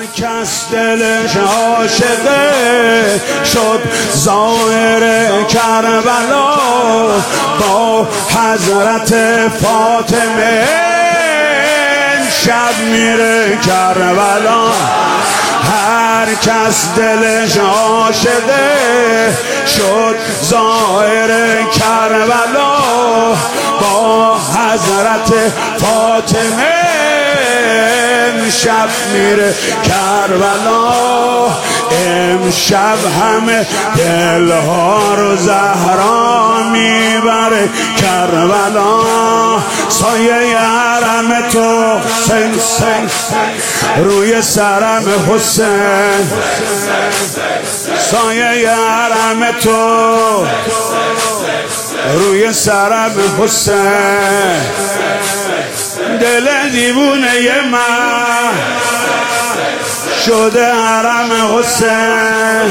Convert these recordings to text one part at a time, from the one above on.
کس دلش عاشقه شد ظاهر کربلا با حضرت فاطمه شب میره کربلا هر کس دلش عاشقه شد ظاهر کربلا با حضرت فاطمه امشب میره کربلا امشب همه دلها رو زهرا میبره کربلا سایه حرم تو حسین روی سرم حسین سایه حرم تو روی سرم حسین دل دیوونه من شده حرم حسین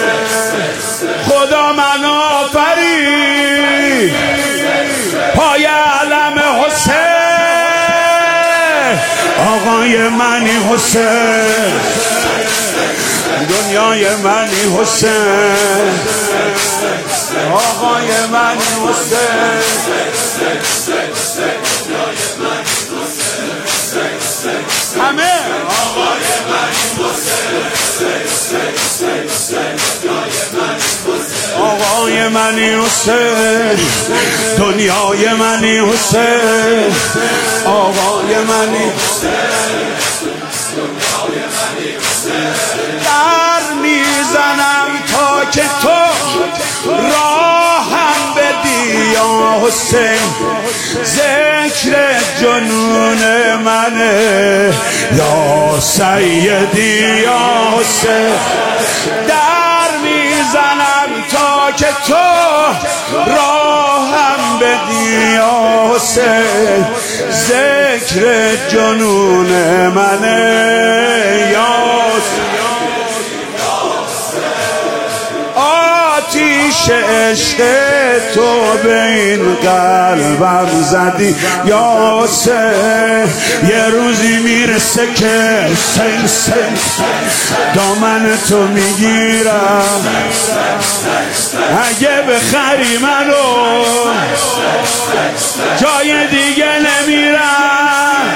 خدا من آفرید پای علم حسین آقای منی حسین دنیای منی حسین آقای منی حسین همه آقای منی آقای منی حسین دنیای منی حسین آقای منی در میزنم تا که تو راهم بدی یا حسین ذکر جنون منه یا سیدی یا حسین در میزنم تا که تو راهم بدی یا حسین ذکر جنون منه یا آتیش عشق تو به این قلبم زدی یا حسین یه روزی میرسه که حسین دامن تو میگیرم اگه بخری منو جای دیگه نمیرم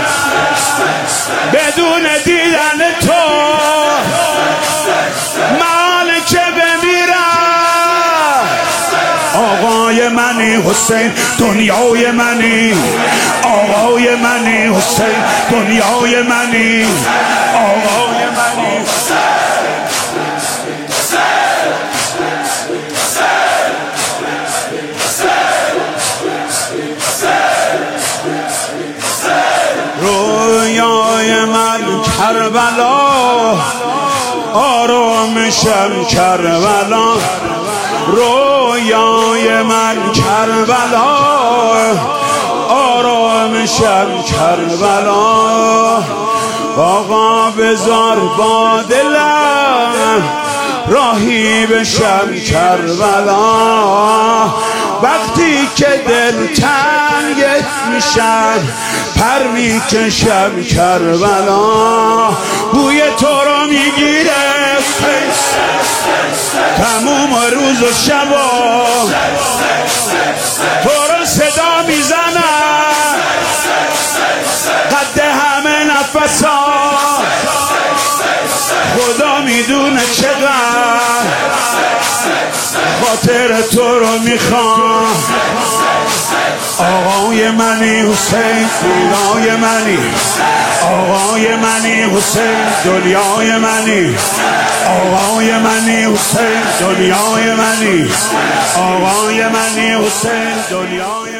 بدون دیدن تو من که بمیرم آقای منی حسین دنیای منی آقای منی حسین دنیای منی آقای منی رویای من کربلا آرامشم کربلا رویای من کربلا آرامشم کربلا آقا بذار با دلم راهی بشم کربلا وقتی که دل تنگت میشم پر میکشم کربلا بوی تو رو میگیره تموم روز و شبا تو رو صدا میزنم قد همه نفسا خدا میدونه چقدر خاطر تو رو میخوام آقای منی حسین دنیای منی آقای منی حسین دنیای منی آقای منی حسین دنیای منی آقای منی حسین دنیای